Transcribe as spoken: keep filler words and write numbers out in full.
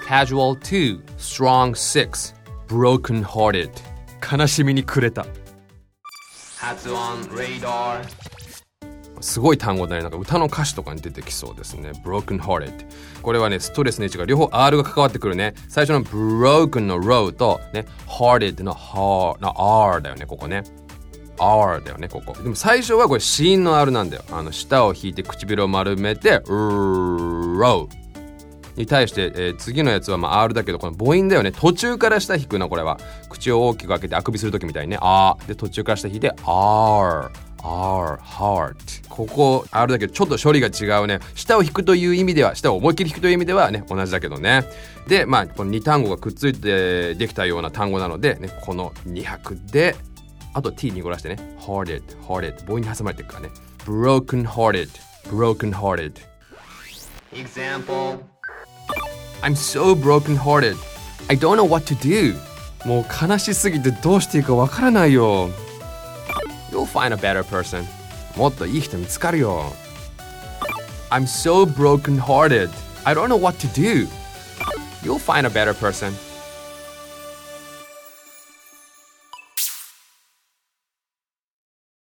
casual two, strong six, broken hearted 悲しみに暮れた。発音 radar すごい単語だね。なんか歌の歌詞とかに出てきそうですね。broken hearted これはねストレスの位置が両方 R が関わってくるね。最初の broken の row とね hearted の R の R だよね。ここね R だよねここ。でも最初はこれ子音の R なんだよ。あの舌を引いて唇を丸めて row に対して、えー、次のやつはまあ R だけどこの母音だよね。途中から下引くなこれは。口を大きく開けてあくびするときみたいにね。あーで途中から下引いて R R heart ここ R だけどちょっと処理が違うね。舌を引くという意味では舌を思いっきり引くという意味ではね同じだけどね。でまあこのに単語がくっついてできたような単語なので、ね、このに拍であと T 濁らしてね hearted hearted 母音に挟まれてるからね broken hearted broken hearted Example I'm so broken hearted I don't know what to do もう悲しすぎてどうしていいかわからないよ。You'll find a better person もっといい人見つかるよ。I'm so broken hearted I don't know what to do You'll find a better person